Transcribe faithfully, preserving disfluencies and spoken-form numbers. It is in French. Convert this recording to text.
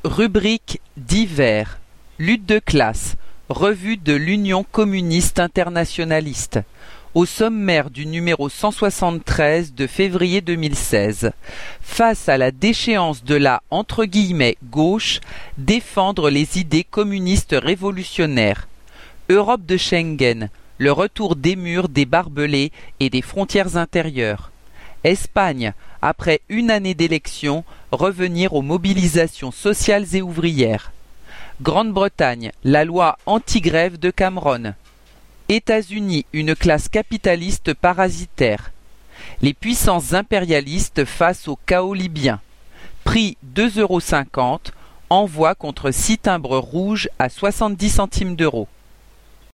Rubrique divers. Lutte de classe. Revue de l'Union communiste internationaliste. Au sommaire du numéro cent soixante-treize de février deux mille seize. Face à la déchéance de la entre guillemets, gauche, défendre les idées communistes révolutionnaires. Europe de Schengen, le retour des murs, des barbelés et des frontières intérieures. Espagne, après une année d'élection, revenir aux mobilisations sociales et ouvrières. Grande-Bretagne, la loi anti-grève de Cameron. États-Unis, une classe capitaliste parasitaire. Les puissances impérialistes face au chaos libyen. Prix deux euros cinquante, envoi contre six timbres rouges à soixante-dix centimes d'euros.